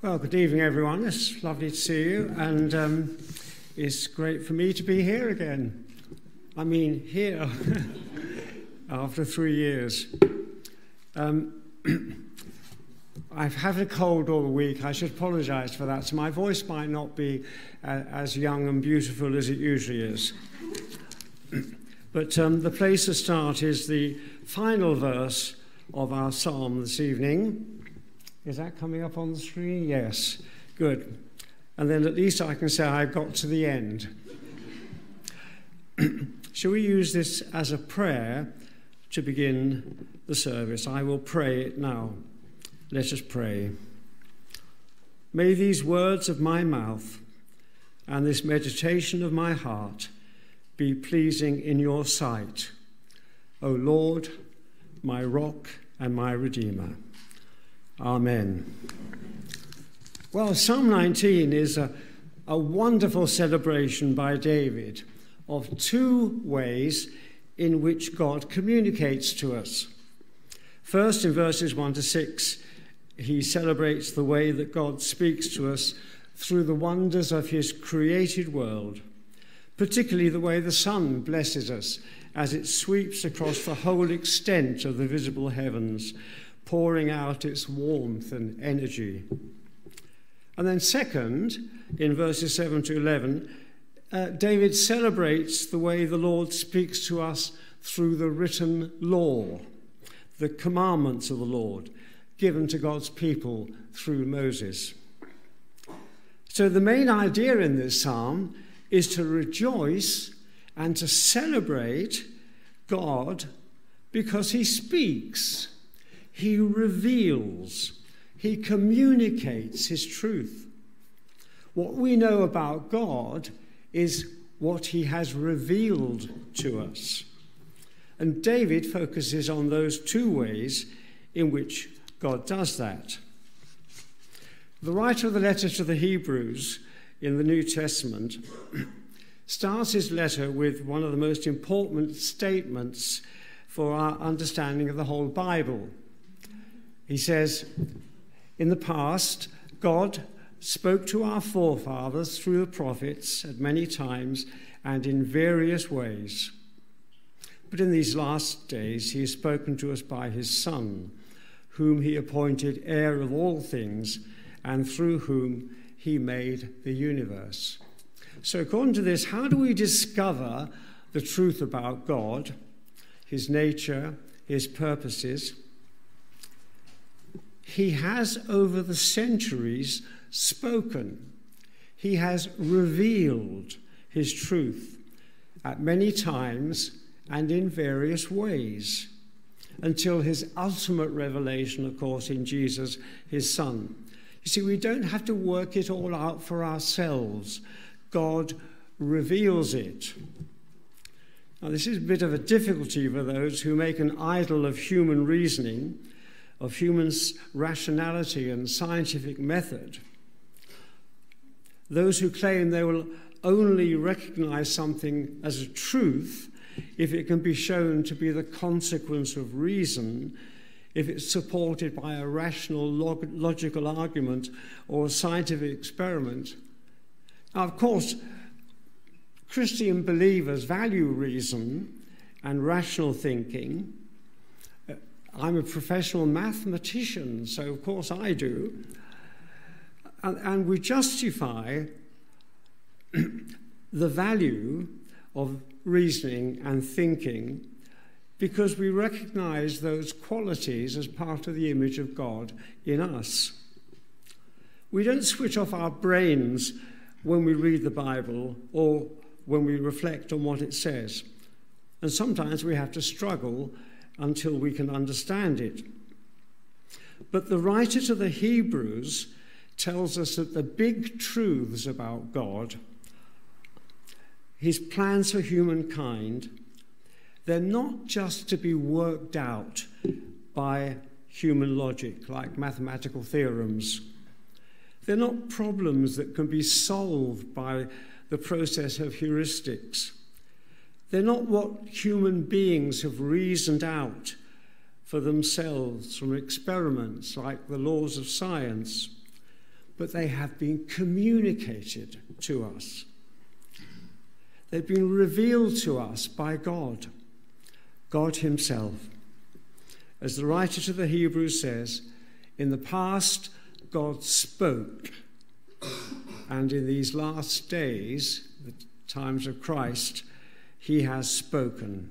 Well, good evening, everyone. It's lovely to see you, and it's great for me to be here again. I mean, here, after 3 years. I've had a cold all the week. I should apologise for that, so my voice might not be as young and beautiful as it usually is. But the place to start is the final verse of our psalm this evening. Is that coming up on the screen? Yes. Good. And then at least I can say I got to the end. Shall we use this as a prayer to begin the service? I will pray it now. Let us pray. May these words of my mouth and this meditation of my heart be pleasing in your sight, O Lord, my rock and my redeemer. Amen. Well, Psalm 19 is a wonderful celebration by David of two ways in which God communicates to us. First, in verses 1 to 6, he celebrates the way that God speaks to us through the wonders of his created world, particularly the way the sun blesses us as it sweeps across the whole extent of the visible heavens, pouring out its warmth and energy. And then second, in verses 7 to 11, David celebrates the way the Lord speaks to us through the written law, the commandments of the Lord, given to God's people through Moses. So the main idea in this psalm is to rejoice and to celebrate God because he speaks. He reveals, he communicates his truth. What we know about God is what he has revealed to us. And David focuses on those two ways in which God does that. The writer of the letter to the Hebrews in the New Testament starts his letter with one of the most important statements for our understanding of the whole Bible. He says, in the past, God spoke to our forefathers through the prophets at many times and in various ways. But in these last days, he has spoken to us by his Son, whom he appointed heir of all things, and through whom he made the universe. So according to this, how do we discover the truth about God, his nature, his purposes? He has, over the centuries, spoken. He has revealed his truth at many times and in various ways, until his ultimate revelation, of course, in Jesus, his Son. You see, we don't have to work it all out for ourselves. God reveals it. Now, this is a bit of a difficulty for those who make an idol of human reasoning, of human rationality and scientific method. Those who claim they will only recognize something as a truth if it can be shown to be the consequence of reason, if it's supported by a rational, logical argument or a scientific experiment. Now, of course, Christian believers value reason and rational thinking. I'm a professional mathematician, so of course I do. And we justify the value of reasoning and thinking because we recognize those qualities as part of the image of God in us. We don't switch off our brains when we read the Bible or when we reflect on what it says. And sometimes we have to struggle until we can understand it. But the writer to the Hebrews tells us that the big truths about God, his plans for humankind, they're not just to be worked out by human logic, like mathematical theorems. They're not problems that can be solved by the process of heuristics. They're not what human beings have reasoned out for themselves from experiments like the laws of science. but they have been communicated to us. They've been revealed to us by God, God himself. As the writer to the Hebrews says, in the past, God spoke, and in these last days, the times of Christ, he has spoken.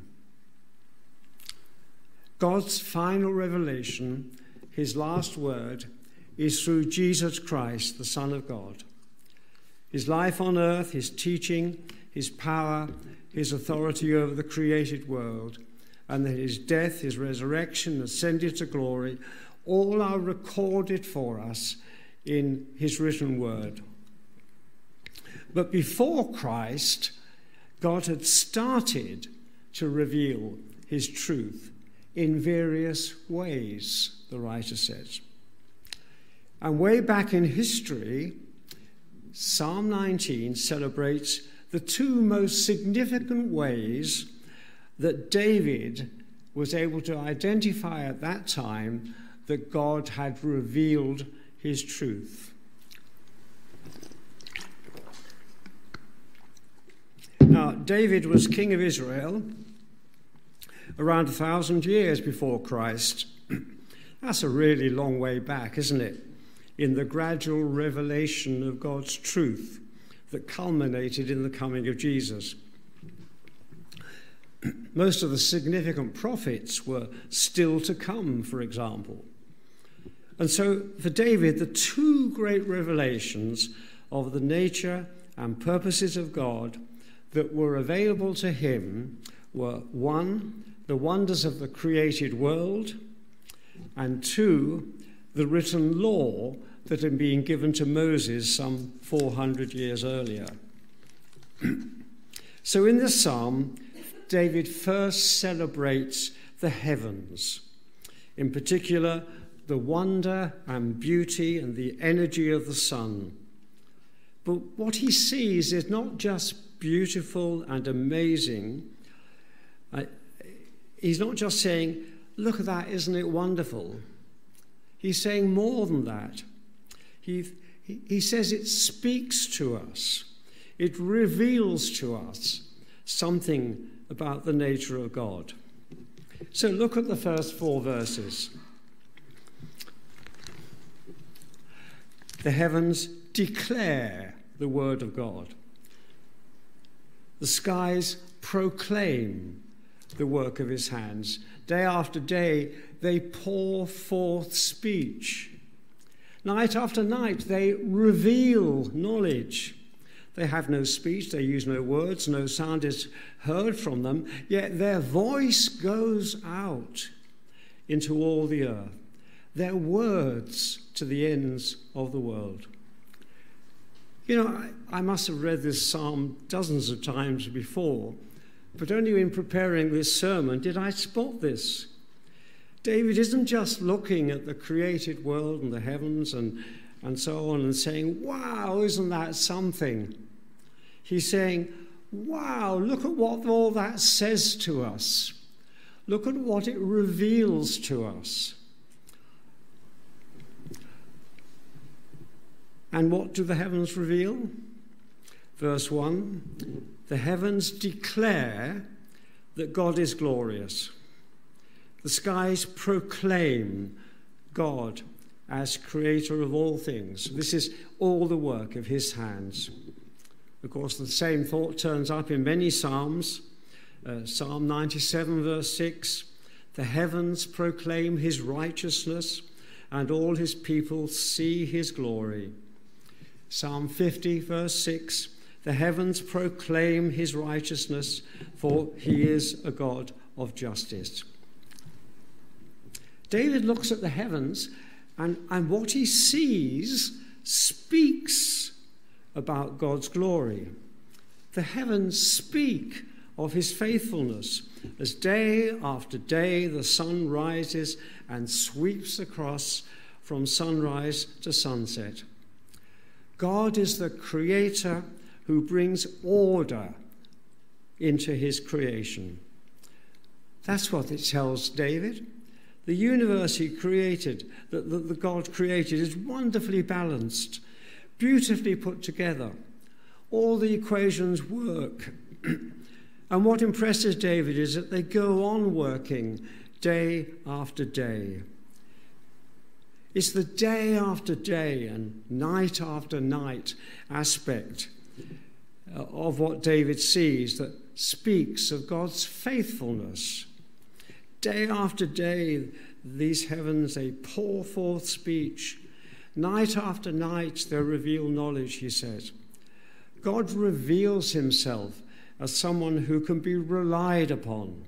God's final revelation, his last word, is through Jesus Christ, the Son of God. His life on earth, his teaching, his power, his authority over the created world, and then his death, his resurrection, ascended to glory, all are recorded for us in his written word. But before Christ, God had started to reveal his truth in various ways, the writer says. And way back in history, Psalm 19 celebrates the two most significant ways that David was able to identify at that time that God had revealed his truth. Now, David was king of Israel around 1,000 years before Christ. That's a really long way back, isn't it? In the gradual revelation of God's truth that culminated in the coming of Jesus. Most of the significant prophets were still to come, for example. And so for David, the two great revelations of the nature and purposes of God that were available to him were, one, the wonders of the created world, and two, the written law that had been given to Moses some 400 years earlier. So in this psalm, David first celebrates the heavens, in particular, the wonder and beauty and the energy of the sun. But what he sees is not just beautiful and amazing. He's not just saying, look at that, isn't it wonderful? He's saying more than that. He says it speaks to us. It reveals to us something about the nature of God. So look at the first 4 verses. The heavens declare the word of God. The skies proclaim the work of his hands. Day after day, they pour forth speech. Night after night, they reveal knowledge. They have no speech, they use no words, no sound is heard from them, yet their voice goes out into all the earth. Their words to the ends of the world. You know, I must have read this psalm dozens of times before, but only in preparing this sermon did I spot this. David isn't just looking at the created world and the heavens and so on and saying, wow, isn't that something? He's saying, wow, look at what all that says to us. Look at what it reveals to us. And what do the heavens reveal? Verse 1, the heavens declare that God is glorious. The skies proclaim God as creator of all things. This is all the work of his hands. Of course, the same thought turns up in many psalms. Psalm 97, verse 6, the heavens proclaim his righteousness, and all his people see his glory. Psalm 50, verse 6, the heavens proclaim his righteousness, for he is a God of justice. David looks at the heavens, and what he sees speaks about God's glory. The heavens speak of his faithfulness as day after day the sun rises and sweeps across from sunrise to sunset. God is the creator who brings order into his creation. That's what it tells David. The universe he created, that God created, is wonderfully balanced. beautifully put together. All the equations work. And what impresses David is that they go on working day after day. It's the day after day and night after night aspect of what David sees that speaks of God's faithfulness. Day after day, these heavens, they pour forth speech. Night after night, they reveal knowledge, he says. God reveals himself as someone who can be relied upon.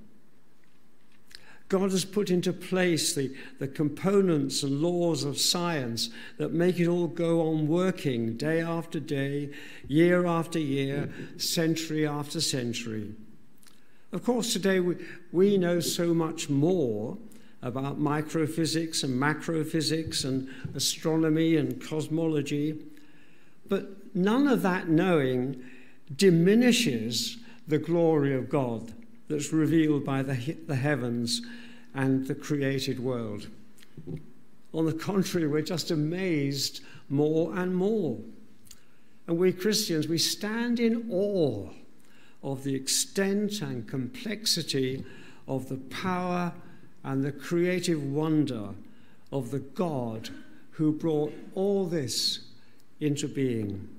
God has put into place the components and laws of science that make it all go on working day after day, year after year, century after century. Of course, today we know so much more about microphysics and macrophysics and astronomy and cosmology, but none of that knowing diminishes the glory of God that's revealed by the heavens and the created world. On the contrary, we're just amazed more and more. And we Christians, we stand in awe of the extent and complexity of the power and the creative wonder of the God who brought all this into being.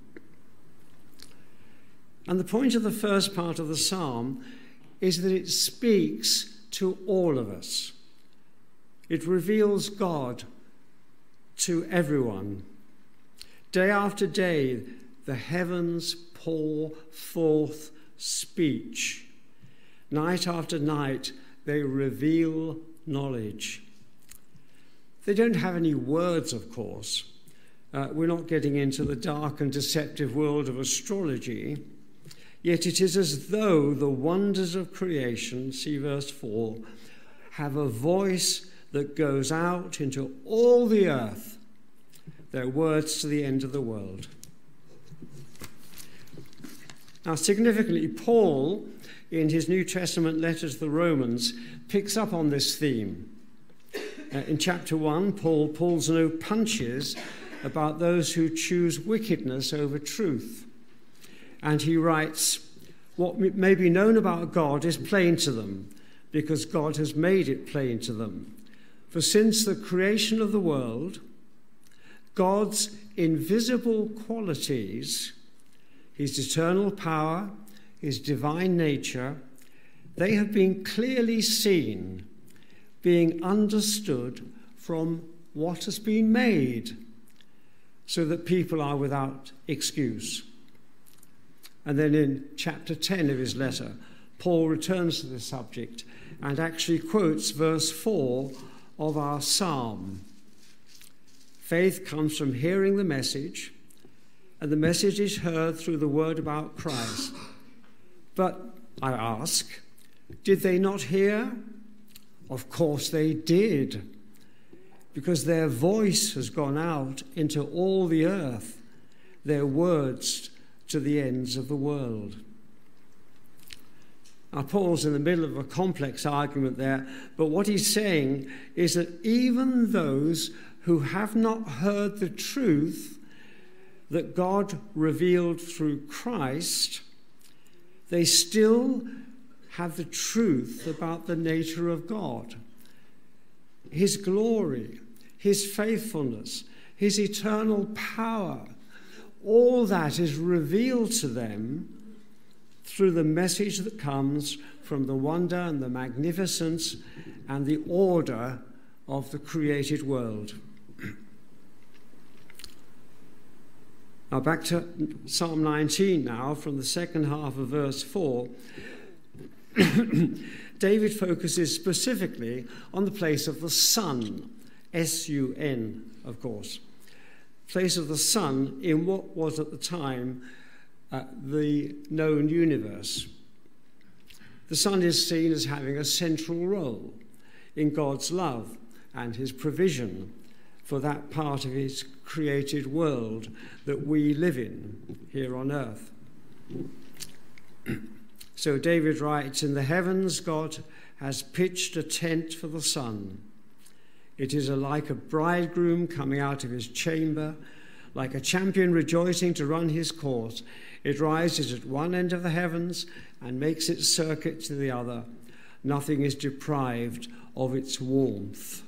And the point of the first part of the psalm is that it speaks to all of us. It reveals God to everyone. Day after day, the heavens pour forth speech. Night after night, they reveal knowledge. They don't have any words, of course. We're not getting into the dark and deceptive world of astrology. Yet it is as though the wonders of creation, see verse 4, have a voice that goes out into all the earth, their words to the end of the world. Now, significantly, Paul, in his New Testament letter to the Romans, picks up on this theme. In chapter 1, Paul pulls no punches about those who choose wickedness over truth. And he writes, what may be known about God is plain to them, because God has made it plain to them. For since the creation of the world, God's invisible qualities, his eternal power, his divine nature, they have been clearly seen, being understood from what has been made, so that people are without excuse. And then in chapter 10 of his letter, Paul returns to the subject and actually quotes verse 4 of our psalm. Faith comes from hearing the message, and the message is heard through the word about Christ. But I ask, did they not hear? Of course they did, because their voice has gone out into all the earth, their words to the ends of the world. Now, Paul's in the middle of a complex argument there, but what he's saying is that even those who have not heard the truth that God revealed through Christ, they still have the truth about the nature of God, his glory, his faithfulness, his eternal power. All that is revealed to them through the message that comes from the wonder and the magnificence and the order of the created world. Now back to Psalm 19 now, from the second half of verse 4. David focuses specifically on the place of the sun, S-U-N, of course. Place of the sun in what was at the time the known universe. The sun is seen as having a central role in God's love and his provision for that part of his created world that we live in here on earth. So David writes, in the heavens God has pitched a tent for the sun. It is like a bridegroom coming out of his chamber, Like a champion rejoicing to run his course, it rises at one end of the heavens and makes its circuit to the other. Nothing is deprived of its warmth.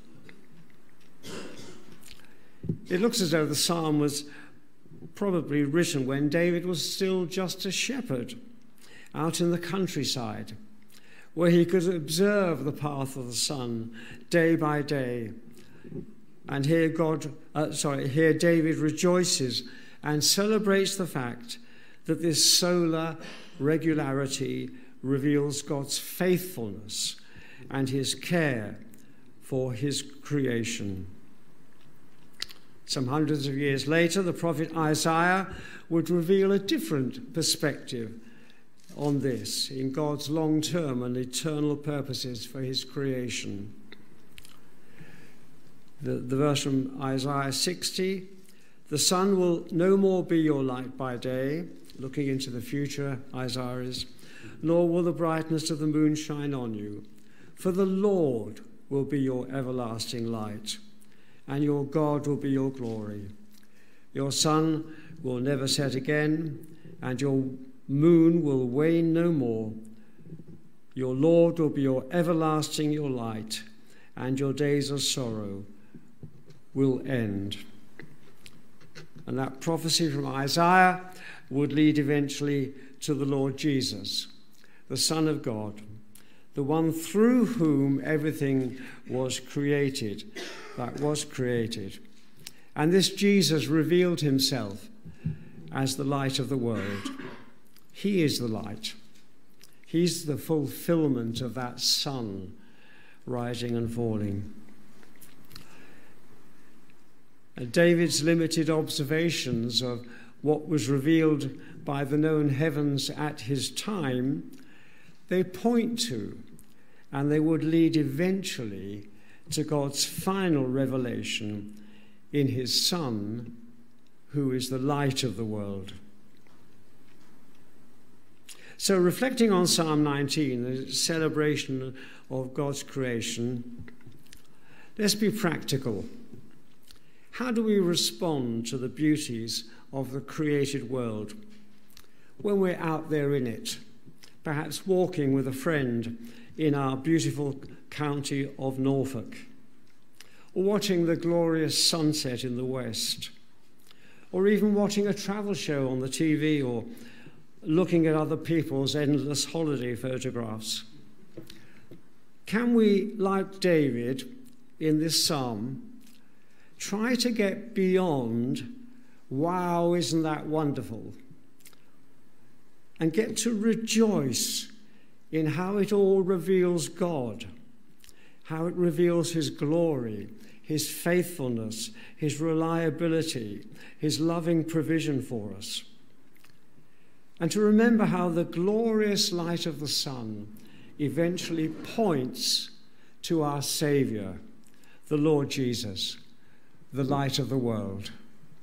It looks as though the psalm was probably written when David was still just a shepherd out in the countryside, where he could observe the path of the sun day by day. And here David rejoices and celebrates the fact that this solar regularity reveals God's faithfulness and his care for his creation. Some hundreds of years later, the prophet Isaiah would reveal a different perspective on this in God's long-term and eternal purposes for his creation. The verse from Isaiah 60, the sun will no more be your light by day, looking into the future, Isaiah is, nor will the brightness of the moon shine on you. For the Lord will be your everlasting light, and your God will be your glory. Your sun will never set again, and your moon will wane no more. Your Lord will be your everlasting, your light, and your days of sorrow will end. And that prophecy from Isaiah would lead eventually to the Lord Jesus, the Son of God, the one through whom everything was created, that was created. And this Jesus revealed himself as the light of the world. He is the light. He's the fulfillment of that sun rising and falling. David's limited observations of what was revealed by the known heavens at his time, they point to, and they would lead eventually to God's final revelation in his Son, who is the light of the world. So reflecting on Psalm 19, the celebration of God's creation, let's be practical. How do we respond to the beauties of the created world when we're out there in it, perhaps walking with a friend in our beautiful county of Norfolk, or watching the glorious sunset in the west, or even watching a travel show on the TV, or looking at other people's endless holiday photographs? Can we, like David in this psalm, try to get beyond, wow, isn't that wonderful, and get to rejoice in how it all reveals God, how it reveals his glory, his faithfulness, his reliability, his loving provision for us. And to remember how the glorious light of the sun eventually points to our Saviour, the Lord Jesus, the light of the world.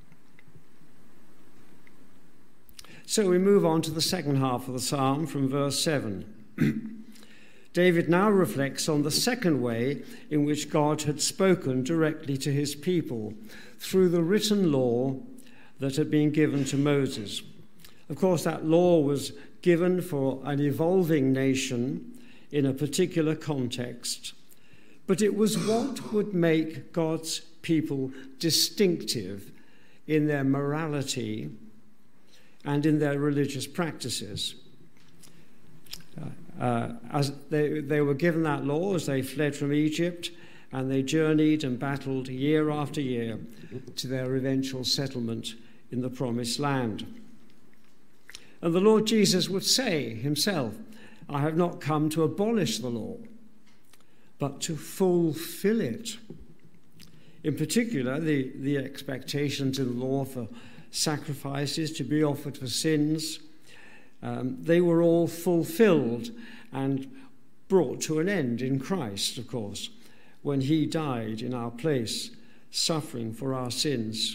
So we move on to the second half of the psalm from verse 7. David now reflects on the second way in which God had spoken directly to his people through the written law that had been given to Moses. Of course, that law was given for an evolving nation in a particular context, but it was what would make God's people distinctive in their morality and in their religious practices. As they were given that law as they fled from Egypt, and they journeyed and battled year after year to their eventual settlement in the Promised Land. And the Lord Jesus would say himself, I have not come to abolish the law, but to fulfill it. In particular, the expectations in the law for sacrifices to be offered for sins, they were all fulfilled and brought to an end in Christ, of course, when he died in our place, suffering for our sins.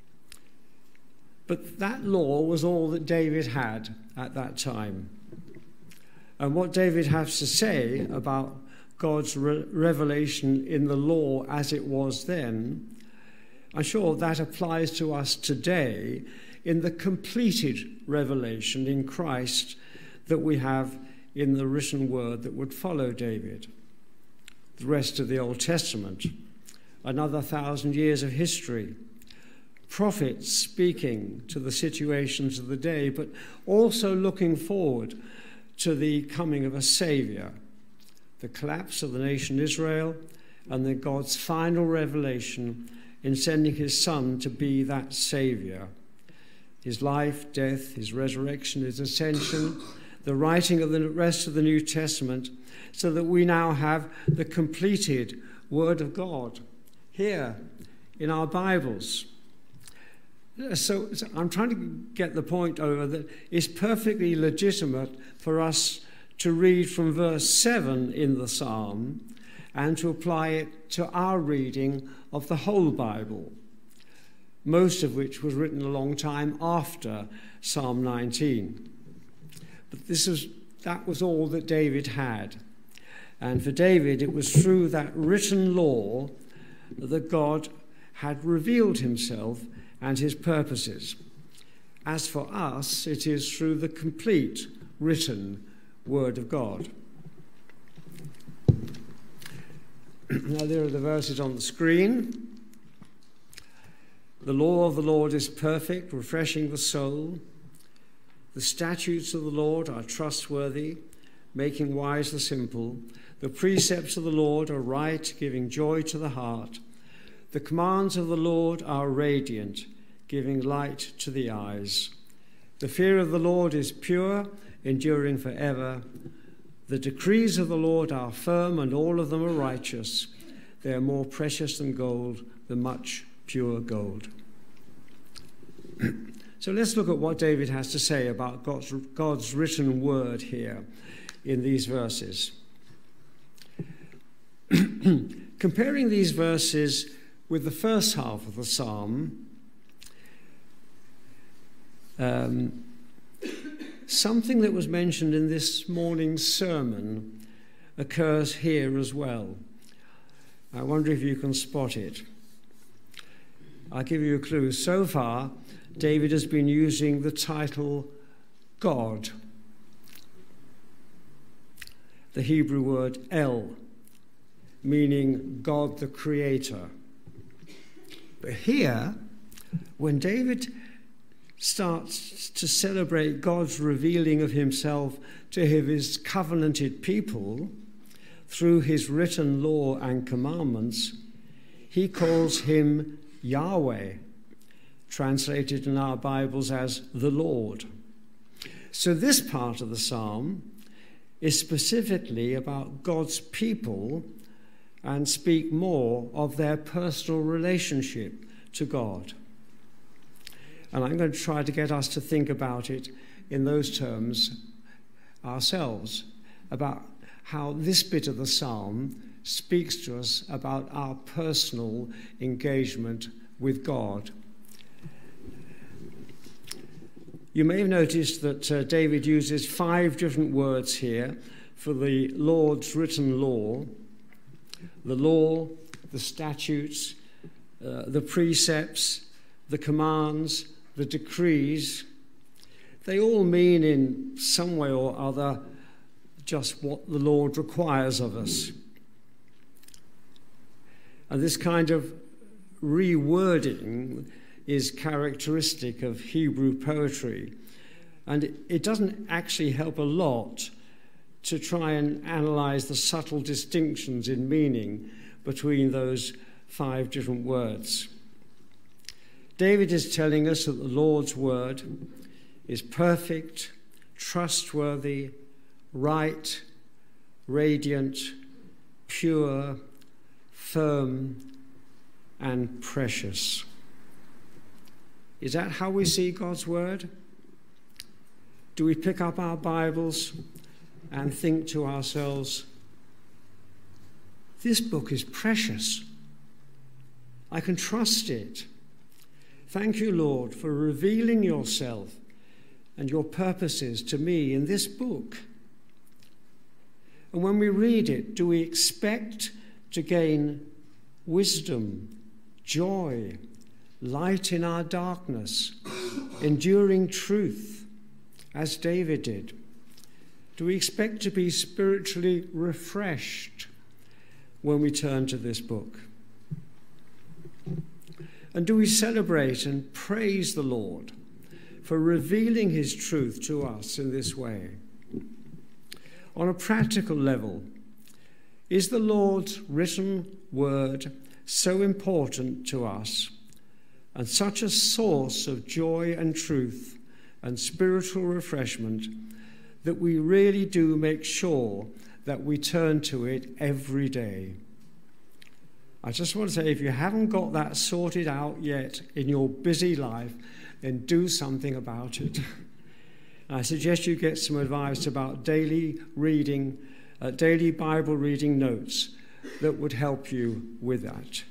But that law was all that David had at that time. And what David has to say about God's revelation in the law as it was then I'm sure that applies to us today in the completed revelation in Christ that we have in the written word that would follow David. The rest of the Old Testament, another 1,000 years of history, prophets speaking to the situations of the day, but also looking forward to the coming of a Saviour, the collapse of the nation Israel, and then God's final revelation in sending his Son to be that Saviour. His life, death, his resurrection, his ascension, the writing of the rest of the New Testament, so that we now have the completed Word of God here in our Bibles. So I'm trying to get the point over that it's perfectly legitimate for us to read from verse 7 in the psalm and to apply it to our reading of the whole Bible, most of which was written a long time after Psalm 19. But that was all that David had. And for David, it was through that written law that God had revealed himself and his purposes. As for us, it is through the complete written Word of God. Now, there are the verses on the screen. The law of the Lord is perfect, refreshing the soul. The statutes of the Lord are trustworthy, making wise the simple. The precepts of the Lord are right, giving joy to the heart. The commands of the Lord are radiant, giving light to the eyes. The fear of the Lord is pure, enduring forever. The decrees of the Lord are firm, and all of them are righteous. They are more precious than gold, than much pure gold. So let's look at what David has to say about God's written word here in these verses. Comparing these verses with the first half of the psalm, something that was mentioned in this morning's sermon occurs here as well. I wonder if you can spot it. I'll give you a clue. So far, David has been using the title God, the Hebrew word El, meaning God the Creator. But here, when David starts to celebrate God's revealing of himself to his covenanted people through his written law and commandments, he calls him Yahweh, translated in our Bibles as the Lord. So this part of the psalm is specifically about God's people and speak more of their personal relationship to God. And I'm going to try to get us to think about it in those terms ourselves, about how this bit of the psalm speaks to us about our personal engagement with God. You may have noticed that David uses 5 different words here for the Lord's written law: the law, the statutes, the precepts, the commands, the decrees. They all mean in some way or other just what the Lord requires of us. And this kind of rewording is characteristic of Hebrew poetry. And it doesn't actually help a lot to try and analyze the subtle distinctions in meaning between those 5 different words. David is telling us that the Lord's word is perfect, trustworthy, right, radiant, pure, firm, and precious. Is that how we see God's word? Do we pick up our Bibles and think to ourselves, this book is precious. I can trust it. Thank you, Lord, for revealing yourself and your purposes to me in this book. And when we read it, do we expect to gain wisdom, joy, light in our darkness, enduring truth, as David did? Do we expect to be spiritually refreshed when we turn to this book? And do we celebrate and praise the Lord for revealing his truth to us in this way? On a practical level, is the Lord's written word so important to us and such a source of joy and truth and spiritual refreshment that we really do make sure that we turn to it every day? I just want to say, if you haven't got that sorted out yet in your busy life, then do something about it. I suggest you get some advice about daily reading, daily Bible reading notes that would help you with that.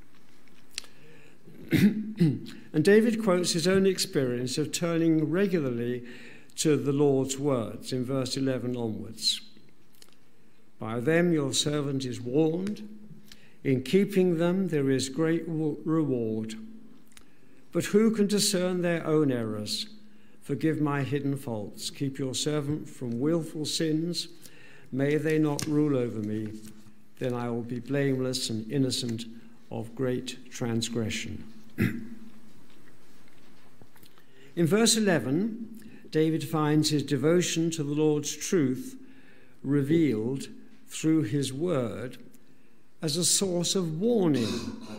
And David quotes his own experience of turning regularly to the Lord's words in verse 11 onwards. By them your servant is warned. In keeping them there is great reward. But who can discern their own errors? Forgive my hidden faults. Keep your servant from willful sins. May they not rule over me. Then I will be blameless and innocent of great transgression. In verse 11, David finds his devotion to the Lord's truth revealed through his word as a source of warning,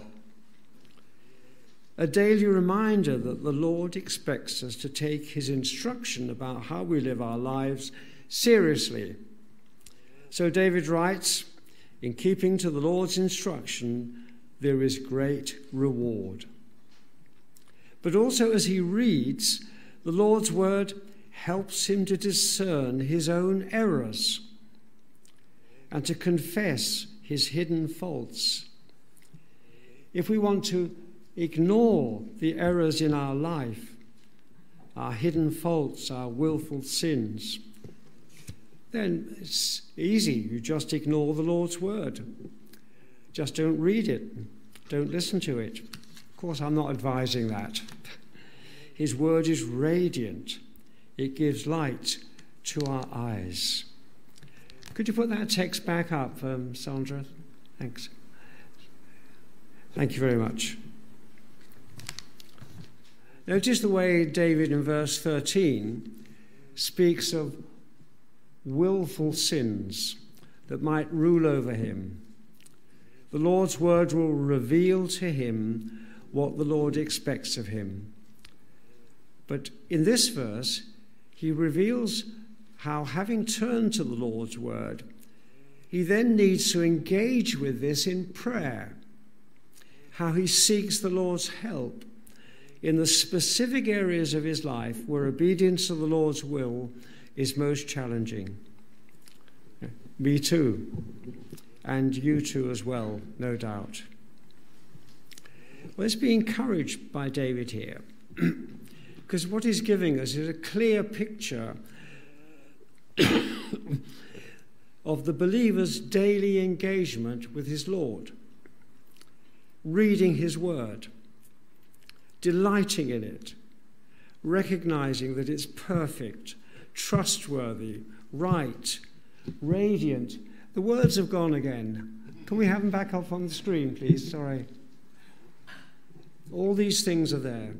a daily reminder that the Lord expects us to take his instruction about how we live our lives seriously. So David writes, in keeping to the Lord's instruction, there is great reward. But also as he reads, the Lord's word helps him to discern his own errors and to confess his hidden faults. If we want to ignore the errors in our life, our hidden faults, our willful sins, then it's easy. You just ignore the Lord's word. Just don't read it. Don't listen to it. Of course, I'm not advising that. His word is radiant. It gives light to our eyes. Could you put that text back up, Sandra? Thanks. Thank you very much. Notice the way David in verse 13 speaks of willful sins that might rule over him. The Lord's word will reveal to him what the Lord expects of him. But in this verse, he reveals how, having turned to the Lord's word, he then needs to engage with this in prayer, how he seeks the Lord's help in the specific areas of his life where obedience to the Lord's will is most challenging. Me too, and you too as well, no doubt. Let's be encouraged by David here, because what he's giving us is a clear picture of the believer's daily engagement with his Lord, reading his word, delighting in it, recognizing that it's perfect, trustworthy, right, radiant. The words have gone again. Can we have them back up on the screen, please? Sorry. All these things are there.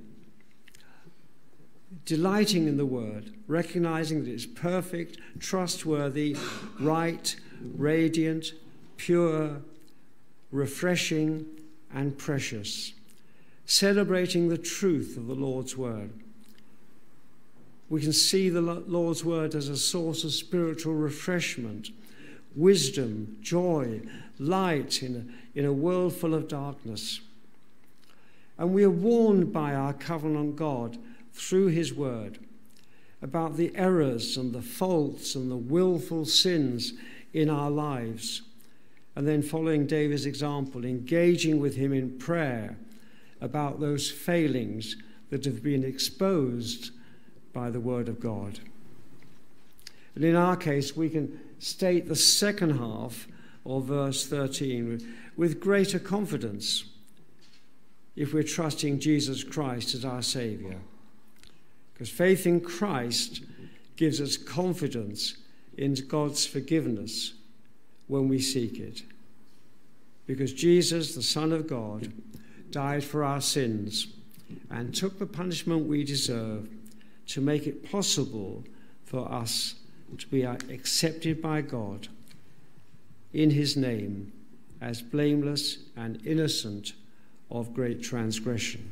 Delighting in the word, recognizing that it's perfect, trustworthy, right, radiant, pure, refreshing, and precious. Celebrating the truth of the Lord's word. We can see the Lord's word as a source of spiritual refreshment, wisdom, joy, light in a world full of darkness. And we are warned by our covenant God through his word about the errors and the faults and the willful sins in our lives. And then, following David's example, engaging with him in prayer about those failings that have been exposed by the word of God. And in our case, we can state the second half of verse 13 with greater confidence. if we're trusting Jesus Christ as our Saviour. Because faith in Christ gives us confidence in God's forgiveness when we seek it. Because Jesus, the Son of God, died for our sins and took the punishment we deserve to make it possible for us to be accepted by God in his name as blameless and innocent of great transgression.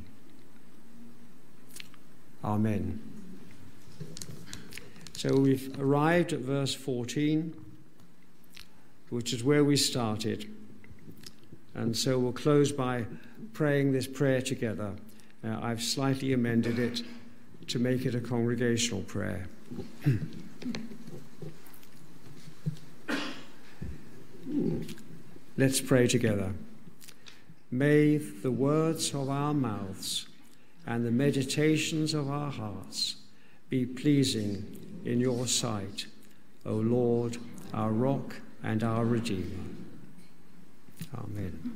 Amen. So we've arrived at verse 14, which is where we started. And so we'll close by praying this prayer together. I've slightly amended it to make it a congregational prayer. Let's pray together. May the words of our mouths and the meditations of our hearts be pleasing in your sight, O Lord, our rock and our Redeemer. Amen.